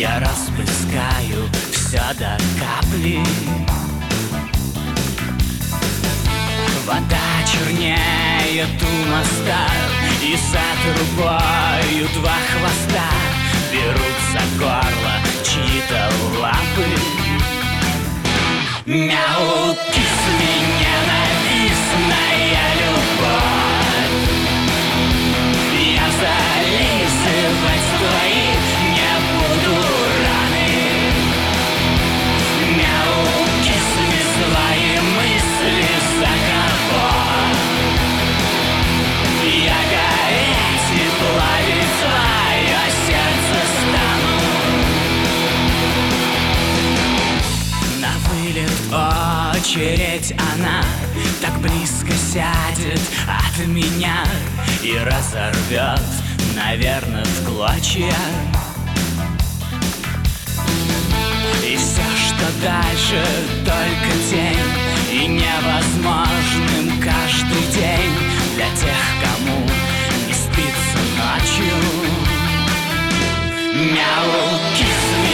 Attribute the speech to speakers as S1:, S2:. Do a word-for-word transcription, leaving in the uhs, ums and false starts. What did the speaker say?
S1: Я расплескаю все до капли. Вода чернеет у моста, и за трубою два хвоста берут за горло чьи-то лапы. Мяу, кисми, ненавистная любовь. Я зализывать твои не буду раны. Мяу, кисми, свои мысли за кого? Я гореть и плавить твое сердце стану. На вылет очередь, она так близко сядет от меня и разорвет, наверное, в клочья. И все, что дальше, только тень, и невозможным каждый день для тех, кому не спится ночью. Мяу, кисми.